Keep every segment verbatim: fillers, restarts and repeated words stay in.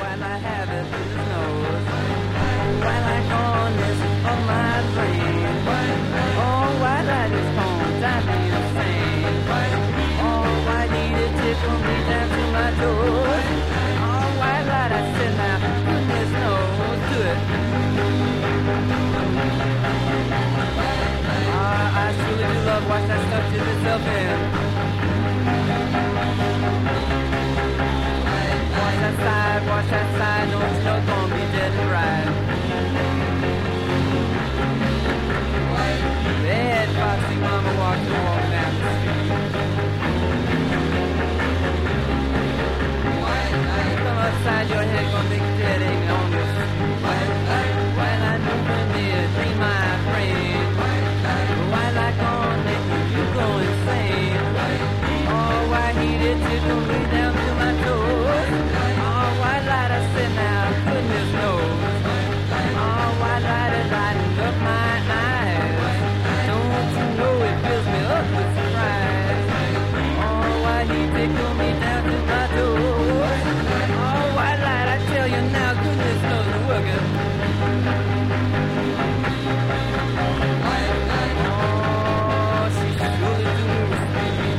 while I have it through his nose. White light corners on my brain. Oh, white light is gone, drive me insane. Oh, why did it tickle me down to my toes? Oh, white light, I said now, goodness knows, do it. Ah, I truly do love watch that stuff to itself in. Watch that side, watch that side, no it's not gonna be dead and right. Bad foxy mama walks the walk down the street. Come outside, your head gonna make dead ache on your street. White light moving near, be my friend. White light gonna make you go insane. Oh, why he did tickle me down to my toes. Oh, white light, I said now, goodness knows. Oh, white light is lighting up my eyes. Don't you know it fills me up with surprise. Oh, why he tickled me down to my toes. Oh, white light, I tell you now, goodness knows it's working. Oh, she surely do me.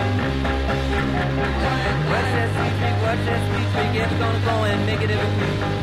Watch that sweet freak, watch that sweet freak, it's gonna go and make it every week.